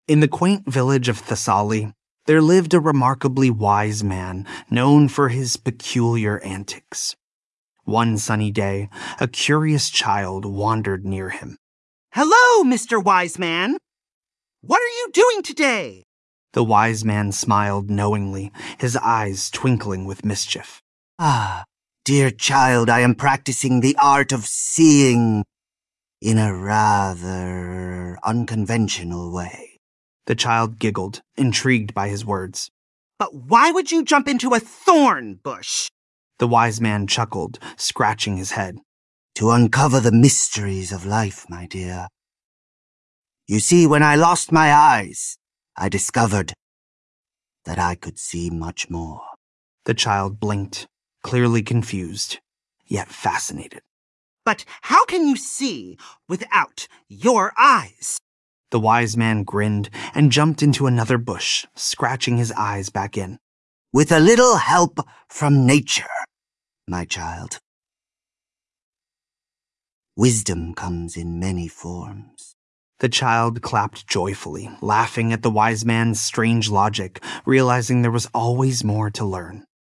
In the quaint village of Thessaly, there lived a remarkably wise man known for his peculiar antics. One sunny day, a curious child wandered near him. "Hello, Mr. Wise Man. What are you doing today?" The wise man smiled knowingly, his eyes twinkling with mischief. "Ah, dear child, I am practicing the art of seeing in a rather unconventional way." The child giggled, intrigued by his words. "But why would you jump into a thorn bush?" The wise man chuckled, scratching his head. "To uncover the mysteries of life, my dear. You see, when I lost my eyes, I discovered that I could see much more." The child blinked, clearly confused, yet fascinated. "But how can you see without your eyes?" The wise man grinned and jumped into another bush, scratching his eyes back in. "With a little help from nature, my child. Wisdom comes in many forms." The child clapped joyfully, laughing at the wise man's strange logic, realizing there was always more to learn.